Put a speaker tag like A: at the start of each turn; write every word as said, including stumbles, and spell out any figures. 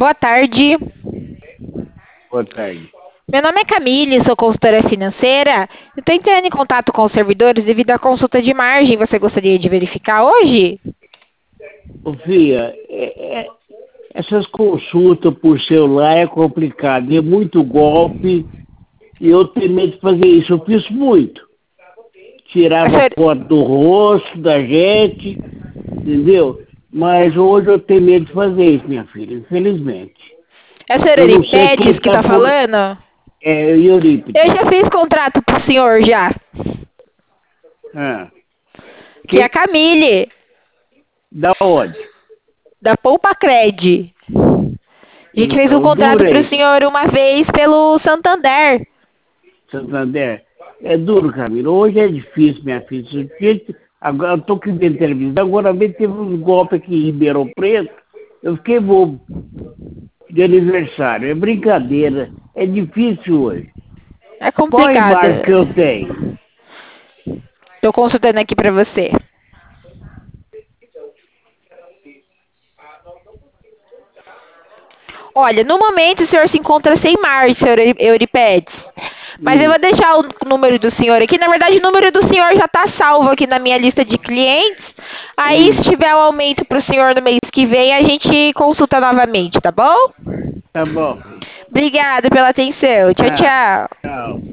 A: Boa tarde.
B: Boa tarde.
A: Meu nome é Camille, sou consultora financeira. Estou entrando em contato com os servidores devido à consulta de margem. Você gostaria de verificar hoje?
B: Ô, filha, é- é- essas consultas por celular é complicado. É muito golpe e eu tenho medo de fazer isso. Eu fiz muito.
A: A
B: Tirava
A: senhora,
B: foto do rosto da gente, entendeu? Mas hoje eu tenho medo de fazer isso, minha filha, infelizmente.
A: é a senhora
B: Eu não sei quem
A: Euripedes que
B: está
A: está
B: por...
A: falando?
B: É,
A: Eu
B: Eurípides.
A: já fiz contrato pro senhor já,
B: Ah,
A: que é a
B: quem...
A: Camille,
B: Da onde?
A: da Poupa Cred. A gente fez um
B: Então,
A: contrato
B: dura
A: pro
B: isso.
A: senhor uma vez pelo Santander.
B: Santander. É duro, Camilo. Hoje é difícil, minha filha. Gente, agora eu estou aqui vendo televisão, agora mesmo teve uns golpes aqui em Ribeirão Preto. Eu fiquei bobo de aniversário. É brincadeira. É difícil hoje.
A: É
B: Qual a
A: complicado.
B: imagem que eu tenho?
A: Tô consultando aqui pra você. Olha, no momento o senhor se encontra sem margem, senhor Eu- Euripedes. Mas eu
B: Hum,
A: vou deixar o número do senhor aqui. Na verdade, o número do senhor já está salvo aqui na minha lista de clientes. Aí, se
B: hum,
A: tiver um aumento para o senhor no mês que vem, a gente consulta novamente, tá bom?
B: tá bom, filho.
A: Obrigada pela atenção. Tchau,
B: Tá.
A: tchau.
B: Tchau.